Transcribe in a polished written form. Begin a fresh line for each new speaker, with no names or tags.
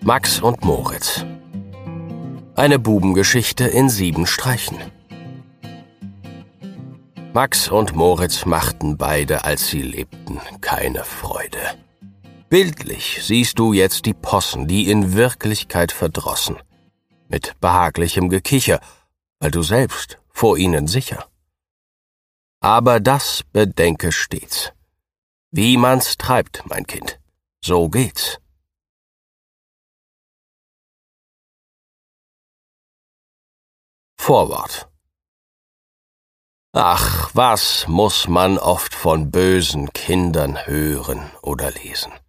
Max und Moritz. Eine Bubengeschichte in 7 Streichen. Max und Moritz machten beide, als sie lebten, keine Freude. Bildlich siehst du jetzt die Possen, die in Wirklichkeit verdrossen, mit behaglichem Gekicher, weil du selbst vor ihnen sicher. Aber das bedenke stets. Wie man's treibt, mein Kind, so geht's. Vorwort. Ach, was muss man oft von bösen Kindern hören oder lesen.